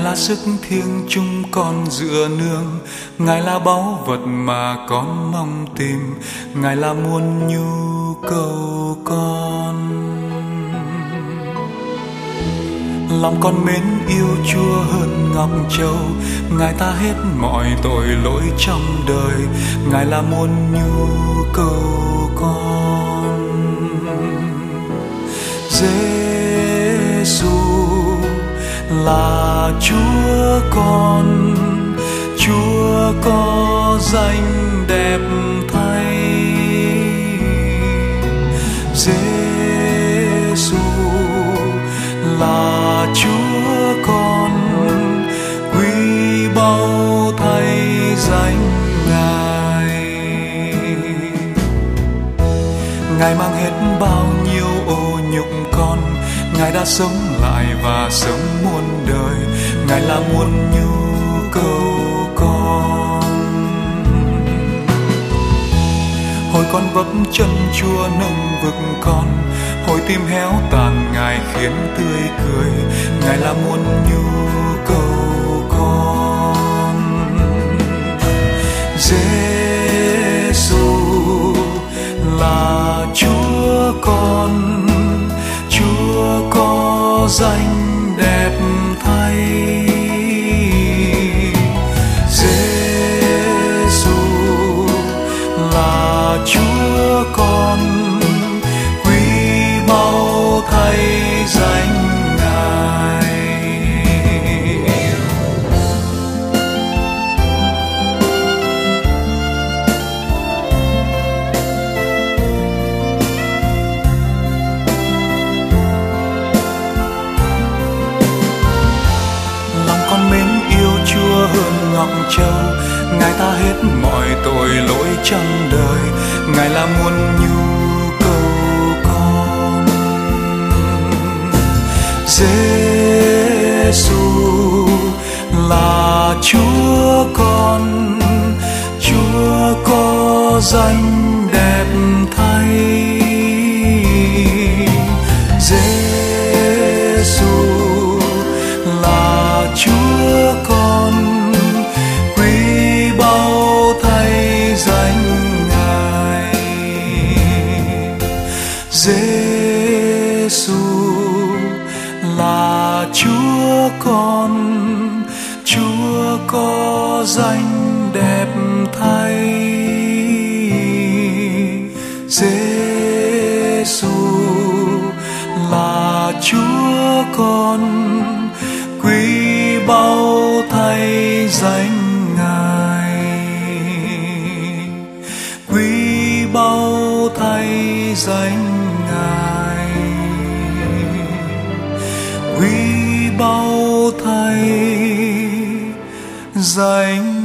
là sức thiêng chung con dựa nương, Ngài là báu vật mà con mong tìm, Ngài là muôn nhu cầu con. Lòng con mến yêu Chúa hơn ngọc châu, Ngài ta hết mọi tội lỗi trong đời, Ngài là muôn nhu cầu con. Giê-xu là Chúa con, Chúa có danh đẹp thay. Giê-xu là Chúa con, quý báu thay danh Ngài. Ngài mang hết bao nhiêu ô nhục con, Ngài đã sống lại và sống muôn đời, Ngài là muôn nhu cầu con. Hồi con vấp chân Chúa nâng vực con, hồi tim héo tàn Ngài khiến tươi cười, Ngài là muôn nhu cầu con. Giê-xu là Chúa con, Chúa có danh đẹp thay. Giê-xu là Chúa con, quý báu thay danh Ngài. Lòng con mến yêu Chúa hơn ngọc châu, Ngài ta hết mọi tội lỗi trong đời, Ngài là muôn nhu cầu con. Giê-xu là Chúa con, Chúa có danh đẹp thay. Giê-xu là Chúa con, quý báu thay danh Ngài. Giê-xu là Chúa con, Chúa có danh đẹp thay. Giê-xu là Chúa con, quý báu thay danh Ngài. Quý báu thay danh Ngài. Quý báu thay danh